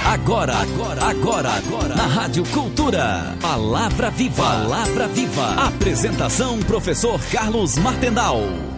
Agora, na Rádio Cultura. Palavra Viva. Palavra Viva. Apresentação, professor Carlos Martendal.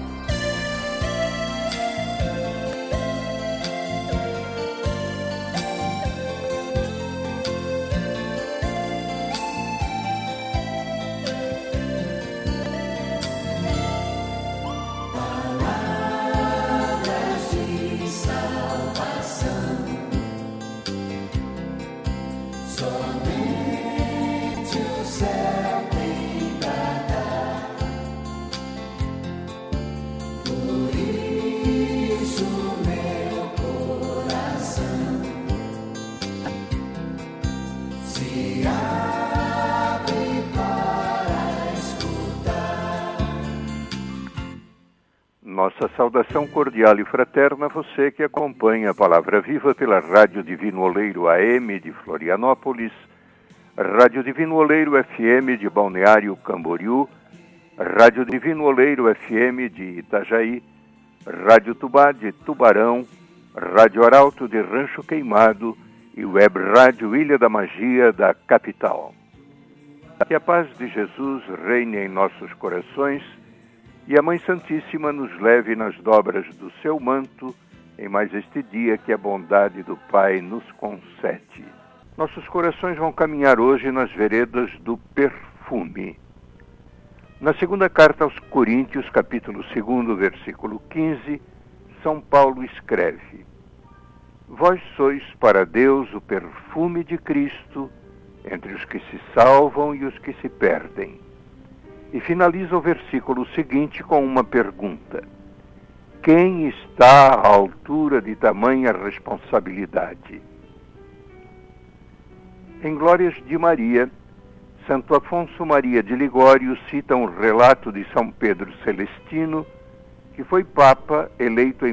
Nossa saudação cordial e fraterna a você que acompanha a Palavra Viva pela Rádio Divino Oleiro AM de Florianópolis, Rádio Divino Oleiro FM de Balneário Camboriú, Rádio Divino Oleiro FM de Itajaí, Rádio Tubá de Tubarão, Rádio Arauto de Rancho Queimado e Web Rádio Ilha da Magia da capital. Que a paz de Jesus reine em nossos corações e a Mãe Santíssima nos leve nas dobras do seu manto em mais este dia que a bondade do Pai nos concede. Nossos corações vão caminhar hoje nas veredas do perfume. Na segunda carta aos Coríntios, capítulo 2, versículo 15, São Paulo escreve: Vós sois para Deus o perfume de Cristo entre os que se salvam e os que se perdem. E finaliza o versículo seguinte com uma pergunta: quem está à altura de tamanha responsabilidade? Em Glórias de Maria, Santo Afonso Maria de Ligório cita um relato de São Pedro Celestino, que foi Papa eleito em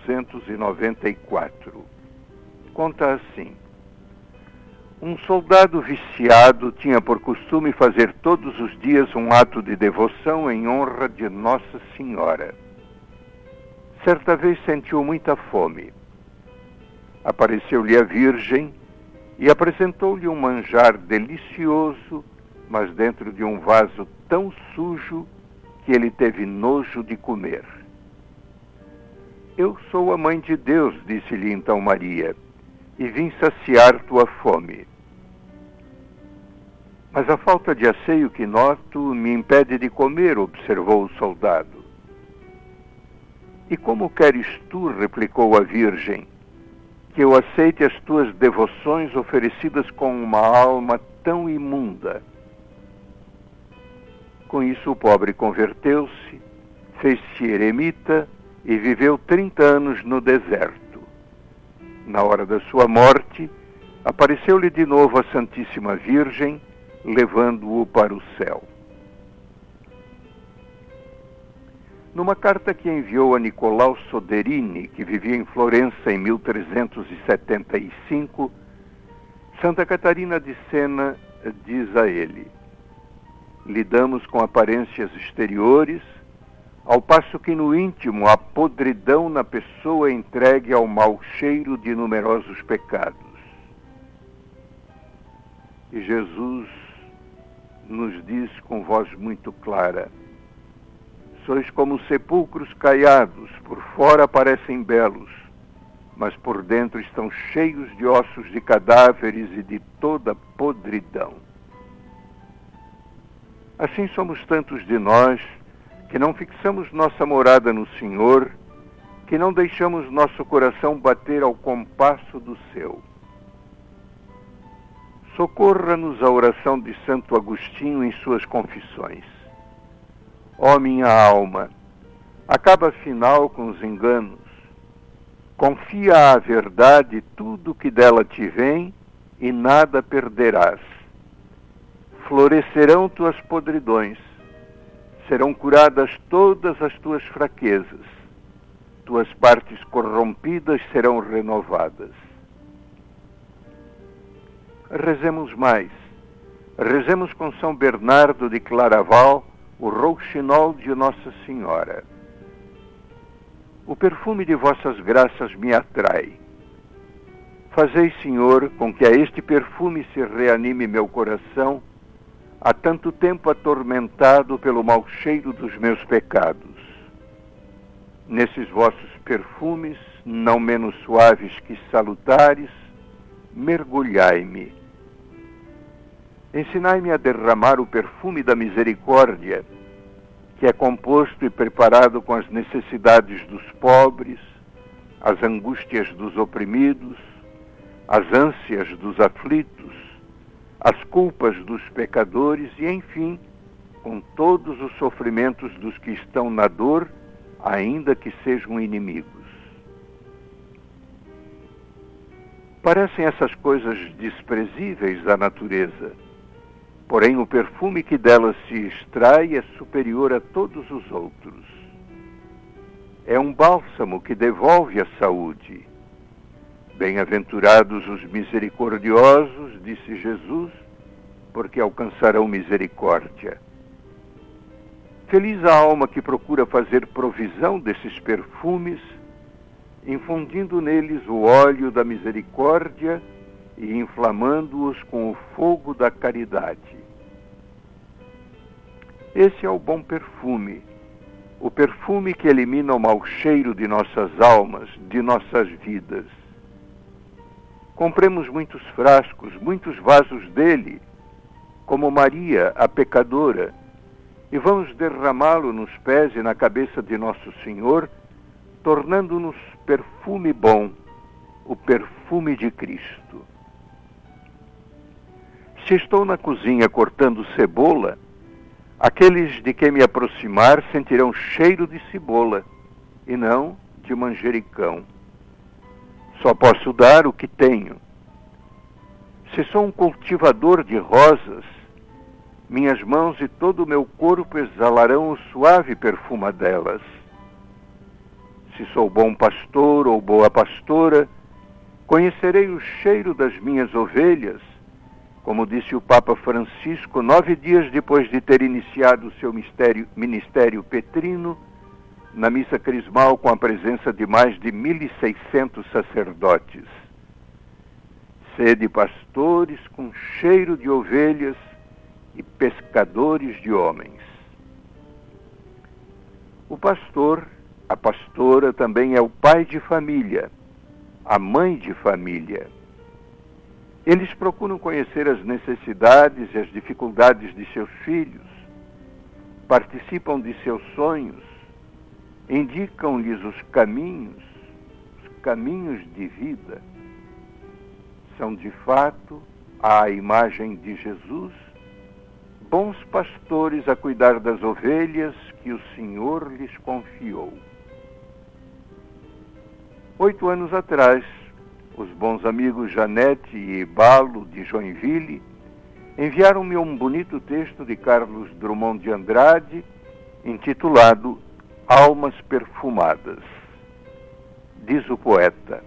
1294. Conta assim: um soldado viciado tinha por costume fazer todos os dias um ato de devoção em honra de Nossa Senhora. Certa vez sentiu muita fome. Apareceu-lhe a Virgem e apresentou-lhe um manjar delicioso, mas dentro de um vaso tão sujo que ele teve nojo de comer. Eu sou a Mãe de Deus, disse-lhe então Maria, e vim saciar tua fome. Mas a falta de asseio que noto me impede de comer, observou o soldado. E como queres tu, replicou a Virgem, que eu aceite as tuas devoções oferecidas com uma alma tão imunda? Com isso o pobre converteu-se, fez-se eremita e viveu 30 anos no deserto. Na hora da sua morte, apareceu-lhe de novo a Santíssima Virgem, levando-o para o céu. Numa carta que enviou a Nicolau Soderini, que vivia em Florença em 1375, Santa Catarina de Sena diz a ele: lidamos com aparências exteriores, ao passo que no íntimo há podridão na pessoa entregue ao mau cheiro de numerosos pecados. E Jesus nos diz com voz muito clara: sois como sepulcros caiados, por fora parecem belos, mas por dentro estão cheios de ossos de cadáveres e de toda podridão. Assim somos tantos de nós que não fixamos nossa morada no Senhor, que não deixamos nosso coração bater ao compasso do seu. Socorra-nos a oração de Santo Agostinho em suas confissões. Ó minha alma, acaba afinal com os enganos. Confia à verdade tudo que dela te vem e nada perderás. Florescerão tuas podridões, serão curadas todas as tuas fraquezas, tuas partes corrompidas serão renovadas. Rezemos mais. Rezemos com São Bernardo de Claraval, o rouxinol de Nossa Senhora. O perfume de vossas graças me atrai. Fazei, Senhor, com que a este perfume se reanime meu coração, há tanto tempo atormentado pelo mau cheiro dos meus pecados. Nesses vossos perfumes, não menos suaves que salutares, mergulhai-me. Ensinai-me a derramar o perfume da misericórdia, que é composto e preparado com as necessidades dos pobres, as angústias dos oprimidos, as ânsias dos aflitos, as culpas dos pecadores e, enfim, com todos os sofrimentos dos que estão na dor, ainda que sejam inimigos. Parecem essas coisas desprezíveis à natureza, porém o perfume que delas se extrai é superior a todos os outros. É um bálsamo que devolve a saúde. Bem-aventurados os misericordiosos, disse Jesus, porque alcançarão misericórdia. Feliz a alma que procura fazer provisão desses perfumes, infundindo neles o óleo da misericórdia e inflamando-os com o fogo da caridade. Esse é o bom perfume, o perfume que elimina o mau cheiro de nossas almas, de nossas vidas. Compremos muitos frascos, muitos vasos dele, como Maria, a pecadora, e vamos derramá-lo nos pés e na cabeça de Nosso Senhor, tornando-nos perfume bom, o perfume de Cristo. Se estou na cozinha cortando cebola, aqueles de quem me aproximar sentirão cheiro de cebola, e não de manjericão. Só posso dar o que tenho. Se sou um cultivador de rosas, minhas mãos e todo o meu corpo exalarão o suave perfume delas. Se sou bom pastor ou boa pastora, conhecerei o cheiro das minhas ovelhas, como disse o Papa Francisco 9 dias depois de ter iniciado o seu ministério petrino, na missa crismal com a presença de mais de 1.600 sacerdotes. Sede pastores com cheiro de ovelhas e pescadores de homens. O pastor, a pastora também é o pai de família, a mãe de família. Eles procuram conhecer as necessidades e as dificuldades de seus filhos, participam de seus sonhos, indicam-lhes os caminhos de vida. São de fato, à imagem de Jesus, bons pastores a cuidar das ovelhas que o Senhor lhes confiou. 8 anos atrás, os bons amigos Janete e Balo, de Joinville, enviaram-me um bonito texto de Carlos Drummond de Andrade, intitulado Almas Perfumadas. Diz o poeta: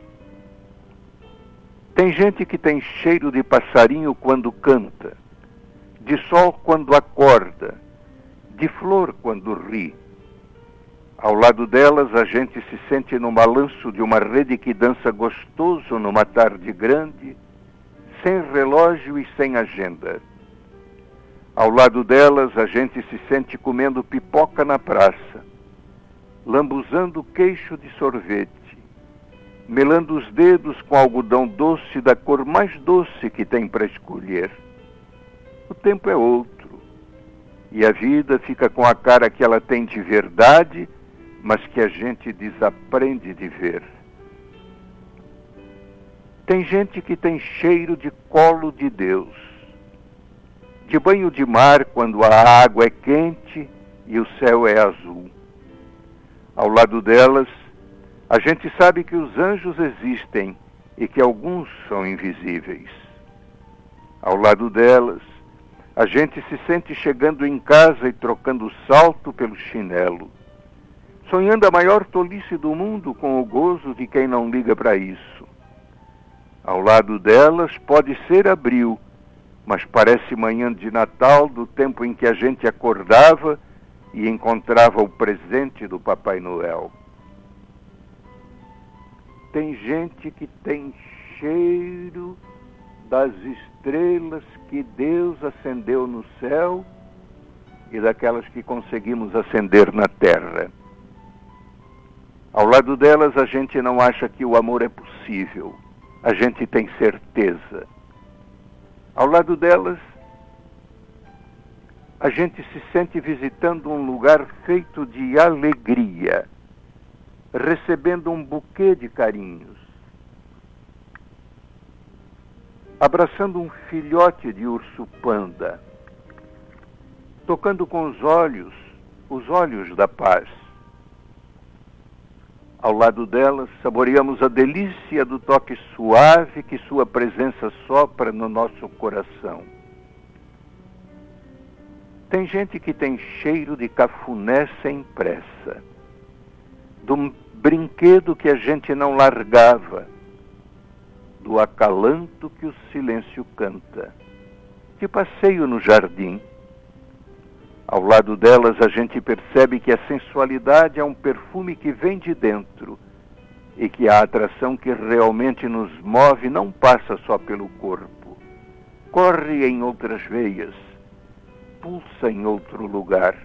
tem gente que tem cheiro de passarinho quando canta, de sol quando acorda, de flor quando ri. Ao lado delas, a gente se sente no balanço de uma rede que dança gostoso numa tarde grande, sem relógio e sem agenda. Ao lado delas, a gente se sente comendo pipoca na praça, lambuzando o queixo de sorvete, melando os dedos com algodão doce da cor mais doce que tem para escolher. O tempo é outro, e a vida fica com a cara que ela tem de verdade, mas que a gente desaprende de ver. Tem gente que tem cheiro de colo de Deus, de banho de mar quando a água é quente e o céu é azul. Ao lado delas, a gente sabe que os anjos existem e que alguns são invisíveis. Ao lado delas, a gente se sente chegando em casa e trocando o salto pelo chinelo, sonhando a maior tolice do mundo com o gozo de quem não liga para isso. Ao lado delas pode ser abril, mas parece manhã de Natal do tempo em que a gente acordava e encontrava o presente do Papai Noel. Tem gente que tem cheiro das estrelas que Deus acendeu no céu e daquelas que conseguimos acender na terra. Ao lado delas, a gente não acha que o amor é possível. A gente tem certeza. Ao lado delas, a gente se sente visitando um lugar feito de alegria, recebendo um buquê de carinhos, abraçando um filhote de urso panda, tocando com os olhos da paz. Ao lado delas, saboreamos a delícia do toque suave que sua presença sopra no nosso coração. Tem gente que tem cheiro de cafuné sem pressa, do brinquedo que a gente não largava, do acalanto que o silêncio canta, de passeio no jardim. Ao lado delas, a gente percebe que a sensualidade é um perfume que vem de dentro e que a atração que realmente nos move não passa só pelo corpo, corre em outras veias, pulsa em outro lugar.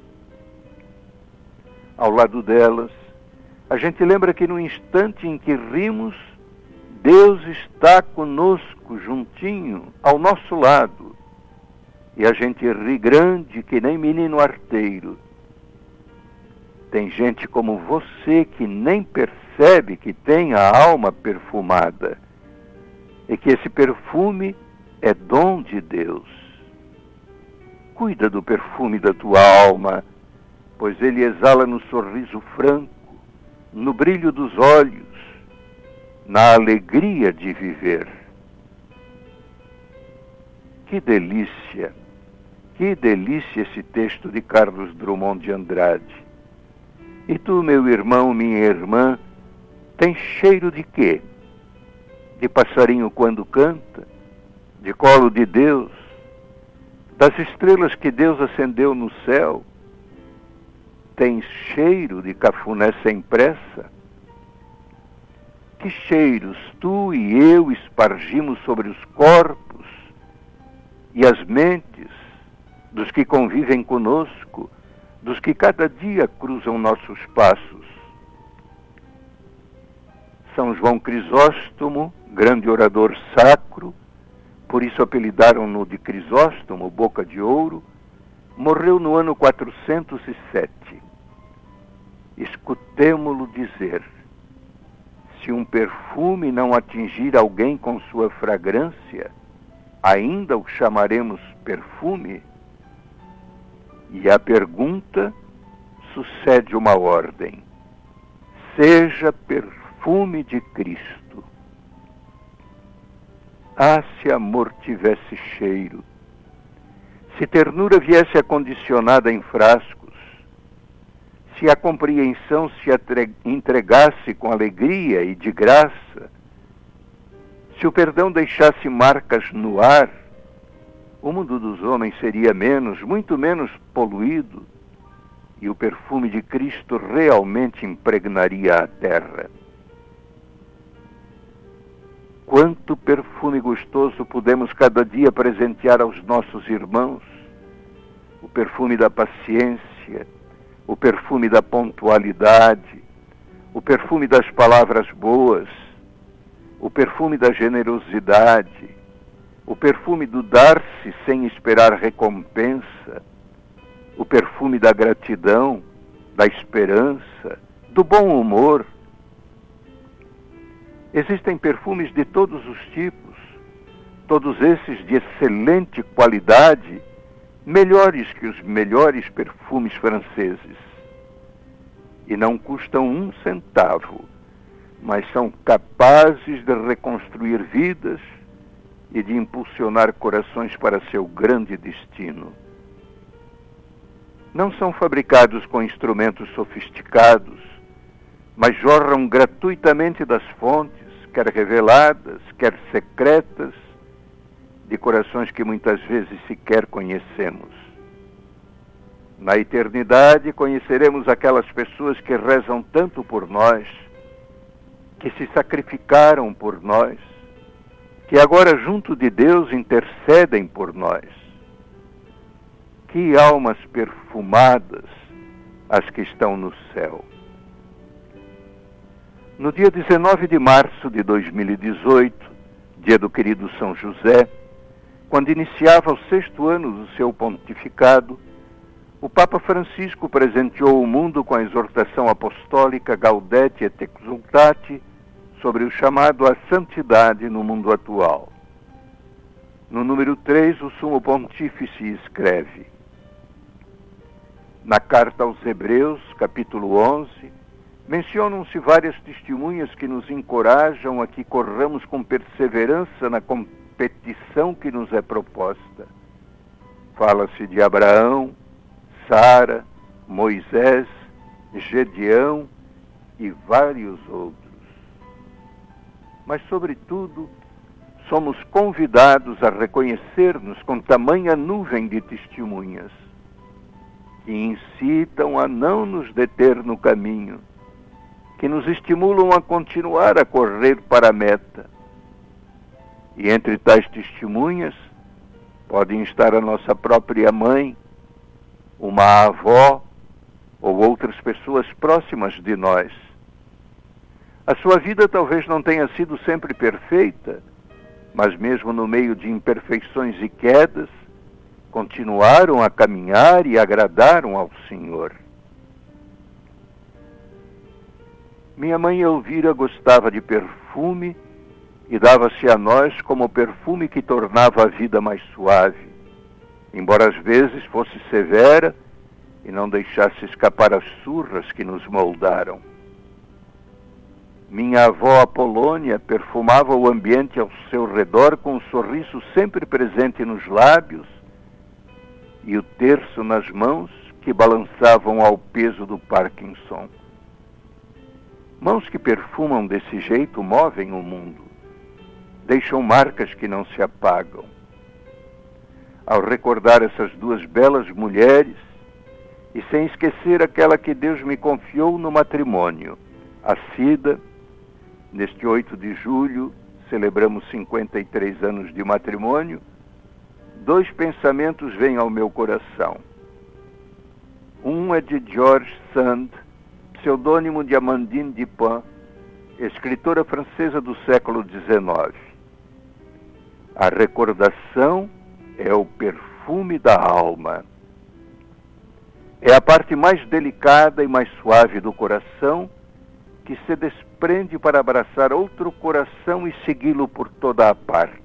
Ao lado delas, a gente lembra que no instante em que rimos, Deus está conosco, juntinho, ao nosso lado. E a gente ri grande que nem menino arteiro. Tem gente como você que nem percebe que tem a alma perfumada e que esse perfume é dom de Deus. Cuida do perfume da tua alma, pois ele exala no sorriso franco, no brilho dos olhos, na alegria de viver. Que delícia esse texto de Carlos Drummond de Andrade. E tu, meu irmão, minha irmã, tem cheiro de quê? De passarinho quando canta? De colo de Deus? Das estrelas que Deus acendeu no céu? Tem cheiro de cafuné sem pressa? Que cheiros tu e eu espargimos sobre os corpos e as mentes dos que convivem conosco, dos que cada dia cruzam nossos passos. São João Crisóstomo, grande orador sacro, por isso apelidaram-no de Crisóstomo, boca de ouro, morreu no ano 407. Escutemo-lo dizer: se um perfume não atingir alguém com sua fragrância, ainda o chamaremos perfume? E à pergunta sucede uma ordem: seja perfume de Cristo. Ah, se amor tivesse cheiro, se ternura viesse acondicionada em frascos, se a compreensão se entregasse com alegria e de graça, se o perdão deixasse marcas no ar, o mundo dos homens seria muito menos poluído, e o perfume de Cristo realmente impregnaria a terra. Quanto perfume gostoso podemos cada dia presentear aos nossos irmãos? O perfume da paciência, o perfume da pontualidade, o perfume das palavras boas, o perfume da generosidade, o perfume do dar-se sem esperar recompensa, o perfume da gratidão, da esperança, do bom humor. Existem perfumes de todos os tipos, todos esses de excelente qualidade, melhores que os melhores perfumes franceses. E não custam 1 centavo, mas são capazes de reconstruir vidas e de impulsionar corações para seu grande destino. Não são fabricados com instrumentos sofisticados, mas jorram gratuitamente das fontes, quer reveladas, quer secretas, de corações que muitas vezes sequer conhecemos. Na eternidade conheceremos aquelas pessoas que rezam tanto por nós, que se sacrificaram por nós, que agora junto de Deus intercedem por nós. Que almas perfumadas as que estão no céu. No dia 19 de março de 2018, dia do querido São José, quando iniciava o 6º ano do seu pontificado, o Papa Francisco presenteou o mundo com a exortação apostólica Gaudete et Exsultate sobre o chamado à santidade no mundo atual. No número 3, o Sumo Pontífice escreve: na carta aos Hebreus, capítulo 11, mencionam-se várias testemunhas que nos encorajam a que corramos com perseverança na competição que nos é proposta. Fala-se de Abraão, Sara, Moisés, Gedeão e vários outros. Mas, sobretudo, somos convidados a reconhecer-nos com tamanha nuvem de testemunhas que incitam a não nos deter no caminho, que nos estimulam a continuar a correr para a meta. E entre tais testemunhas podem estar a nossa própria mãe, uma avó ou outras pessoas próximas de nós. A sua vida talvez não tenha sido sempre perfeita, mas mesmo no meio de imperfeições e quedas, continuaram a caminhar e agradaram ao Senhor. Minha mãe Elvira gostava de perfume e dava-se a nós como perfume que tornava a vida mais suave, embora às vezes fosse severa e não deixasse escapar as surras que nos moldaram. Minha avó Apolônia perfumava o ambiente ao seu redor com um sorriso sempre presente nos lábios e o terço nas mãos que balançavam ao peso do Parkinson. Mãos que perfumam desse jeito movem o mundo, deixam marcas que não se apagam. Ao recordar essas duas belas mulheres, e sem esquecer aquela que Deus me confiou no matrimônio, a Cida, neste 8 de julho, celebramos 53 anos de matrimônio, 2 pensamentos vêm ao meu coração. Um é de George Sand, pseudônimo de Amandine Dupin, escritora francesa do século XIX. A recordação é o perfume da alma. É a parte mais delicada e mais suave do coração que se desprende para abraçar outro coração e segui-lo por toda a parte.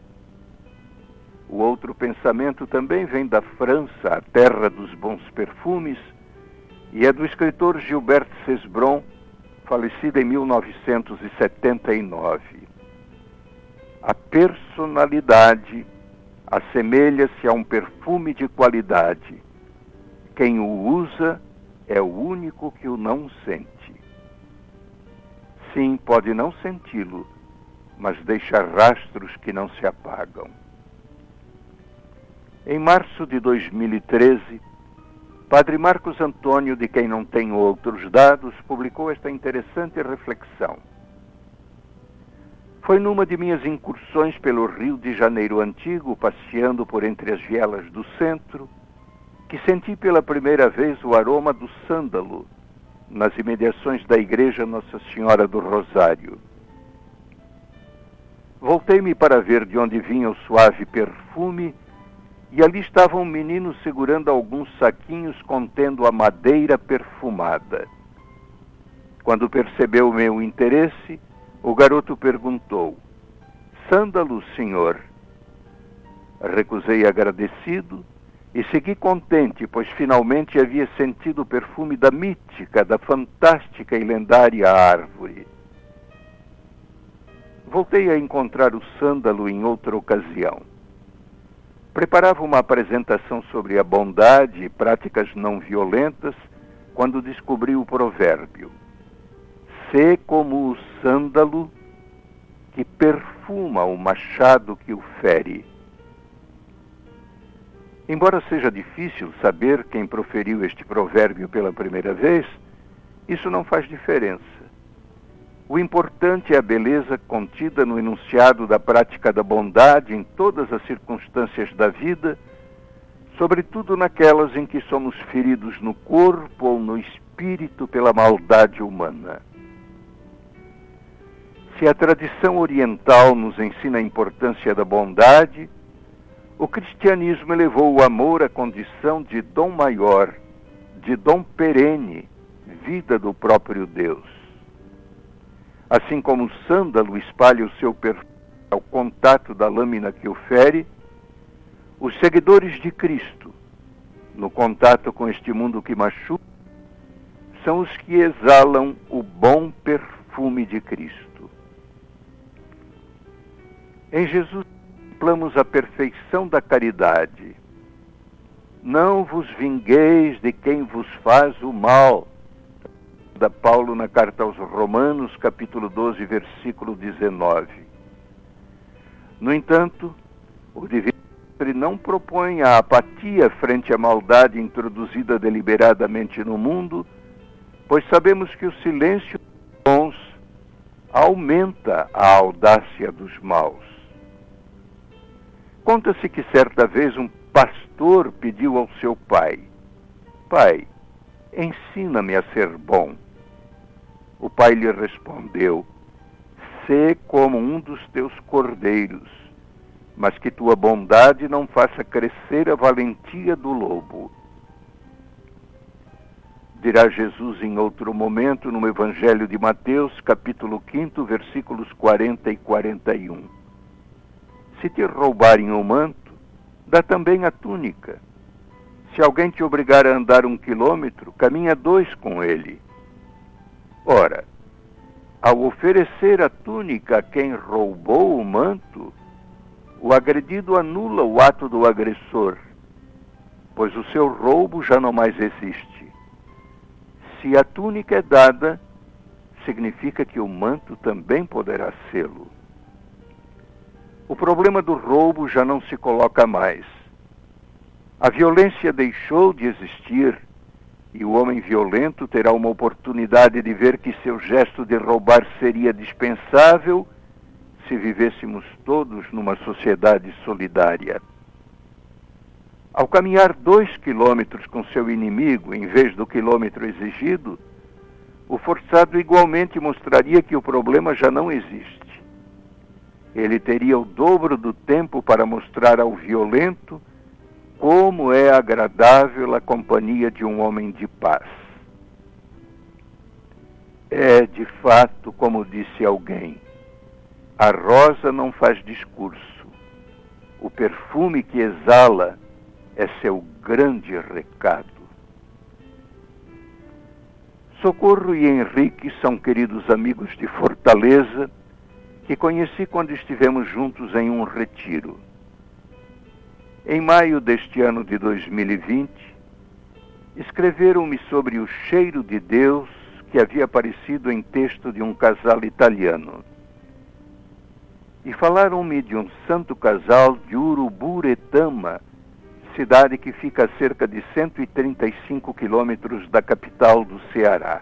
O outro pensamento também vem da França, a terra dos bons perfumes, e é do escritor Gilbert Cesbron, falecido em 1979. A personalidade assemelha-se a um perfume de qualidade. Quem o usa é o único que o não sente. Sim, pode não senti-lo, mas deixa rastros que não se apagam. Em março de 2013, Padre Marcos Antônio, de quem não tenho outros dados, publicou esta interessante reflexão. Foi numa de minhas incursões pelo Rio de Janeiro antigo, passeando por entre as vielas do centro, que senti pela primeira vez o aroma do sândalo nas imediações da igreja Nossa Senhora do Rosário. Voltei-me para ver de onde vinha o suave perfume e ali estava um menino segurando alguns saquinhos contendo a madeira perfumada. Quando percebeu o meu interesse, o garoto perguntou: "Sândalo, senhor?" Recusei agradecido e segui contente, pois finalmente havia sentido o perfume da mítica, da fantástica e lendária árvore. Voltei a encontrar o sândalo em outra ocasião. Preparava uma apresentação sobre a bondade e práticas não violentas quando descobri o provérbio: "Sê como o sândalo que perfuma o machado que o fere." Embora seja difícil saber quem proferiu este provérbio pela primeira vez, isso não faz diferença. O importante é a beleza contida no enunciado da prática da bondade em todas as circunstâncias da vida, sobretudo naquelas em que somos feridos no corpo ou no espírito pela maldade humana. Se a tradição oriental nos ensina a importância da bondade, o cristianismo elevou o amor à condição de dom maior, de dom perene, vida do próprio Deus. Assim como o sândalo espalha o seu perfume ao contato da lâmina que o fere, os seguidores de Cristo, no contato com este mundo que machuca, são os que exalam o bom perfume de Cristo. Em Jesus contemplamos a perfeição da caridade. Não vos vingueis de quem vos faz o mal. Da Paulo na carta aos Romanos, capítulo 12, versículo 19. No entanto, o Divino Mestre não propõe a apatia frente à maldade introduzida deliberadamente no mundo, pois sabemos que o silêncio dos bons aumenta a audácia dos maus. Conta-se que certa vez um pastor pediu ao seu pai: Pai, ensina-me a ser bom. O pai lhe respondeu: Sê como um dos teus cordeiros, mas que tua bondade não faça crescer a valentia do lobo. Dirá Jesus em outro momento no Evangelho de Mateus, capítulo 5, versículos 40 e 41. Se te roubarem o manto, dá também a túnica. Se alguém te obrigar a andar 1 quilômetro, caminha 2 com ele. Ora, ao oferecer a túnica a quem roubou o manto, o agredido anula o ato do agressor, pois o seu roubo já não mais existe. Se a túnica é dada, significa que o manto também poderá sê-lo. O problema do roubo já não se coloca mais. A violência deixou de existir e o homem violento terá uma oportunidade de ver que seu gesto de roubar seria dispensável se vivêssemos todos numa sociedade solidária. Ao caminhar 2 quilômetros com seu inimigo, em vez do quilômetro exigido, o forçado igualmente mostraria que o problema já não existe. Ele teria o dobro do tempo para mostrar ao violento como é agradável a companhia de um homem de paz. É, de fato, como disse alguém, a rosa não faz discurso. O perfume que exala é seu grande recado. Socorro e Henrique são queridos amigos de Fortaleza que conheci quando estivemos juntos em um retiro. Em maio deste ano de 2020, escreveram-me sobre o cheiro de Deus que havia aparecido em texto de um casal italiano. E falaram-me de um santo casal de Uruburetama, cidade que fica a cerca de 135 quilômetros da capital do Ceará.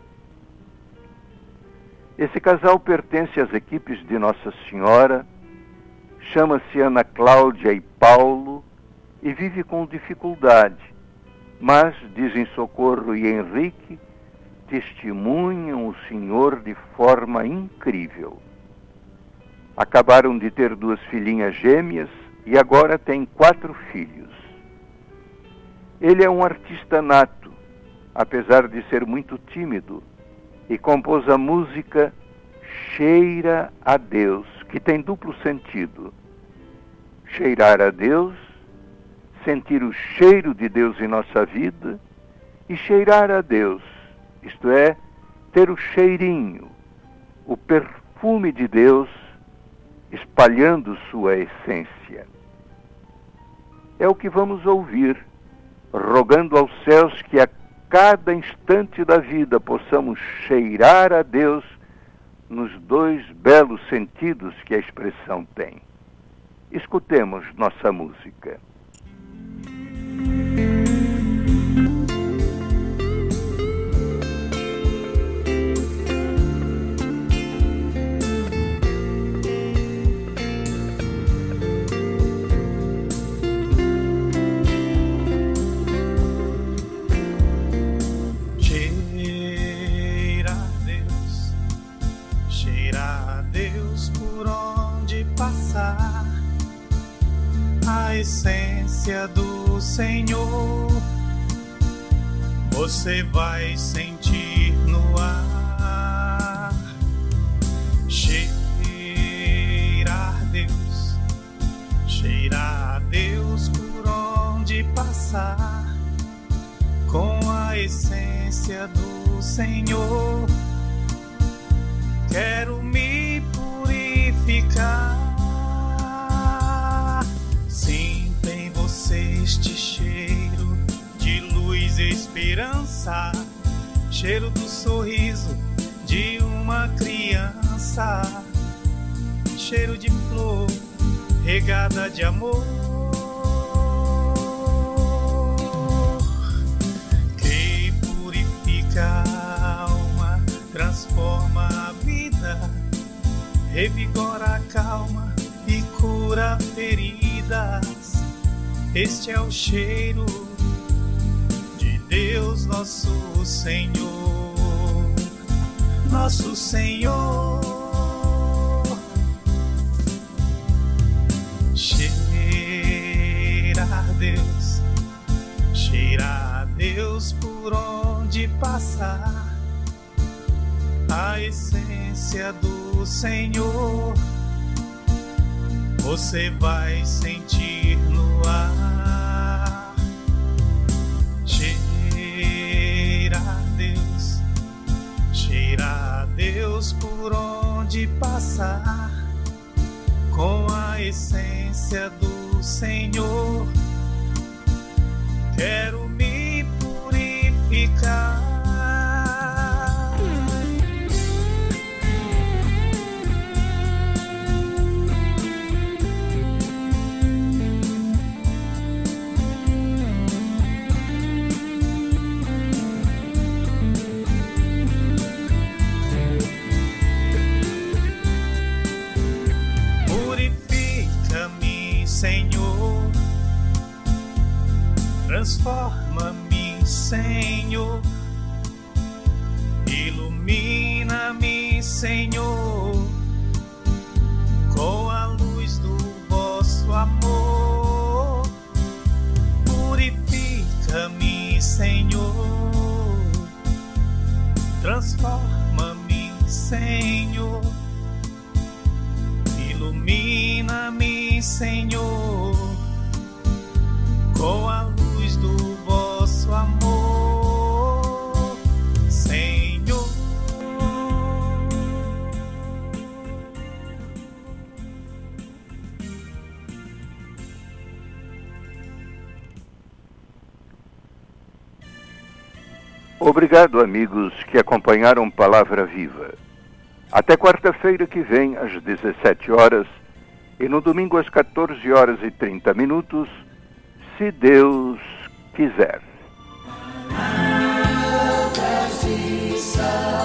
Esse casal pertence às equipes de Nossa Senhora, chama-se Ana Cláudia e Paulo e vive com dificuldade, mas, dizem Socorro e Henrique, testemunham o Senhor de forma incrível. Acabaram de ter 2 filhinhas gêmeas e agora têm 4 filhos. Ele é um artista nato, apesar de ser muito tímido, e compôs a música Cheira a Deus, que tem duplo sentido. Cheirar a Deus, sentir o cheiro de Deus em nossa vida, e cheirar a Deus, isto é, ter o cheirinho, o perfume de Deus, espalhando sua essência. É o que vamos ouvir, rogando aos céus que a cada instante da vida possamos cheirar a Deus nos 2 belos sentidos que a expressão tem. Escutemos nossa música. passar, a essência do Senhor você vai sentir no ar. Cheirar a Deus por onde passar, com a essência do Senhor. Quero me purificar. Sinta em você este cheiro de luz e esperança, cheiro do sorriso de uma criança, cheiro de flor regada de amor, que purifica a alma, transforma a vida, revigora a calma e cura feridas. Este é o cheiro de Deus, nosso Senhor, nosso Senhor. Cheirar a Deus por onde passar, a essência do Senhor você vai sentir no ar. Cheirar a Deus por onde passar, com a essência do Senhor. Quero me purificar. Purifica-me, Senhor. Transforma-me, Senhor. Ilumina-me, Senhor, com a luz do vosso amor. Purifica-me, Senhor. Transforma-me, Senhor. Ilumina-me, Senhor, com a luz do vosso amor, Senhor. Obrigado, amigos que acompanharam Palavra Viva. Até quarta-feira que vem, às 17 horas, e no domingo às 14h30, se Deus quiser. Palavras de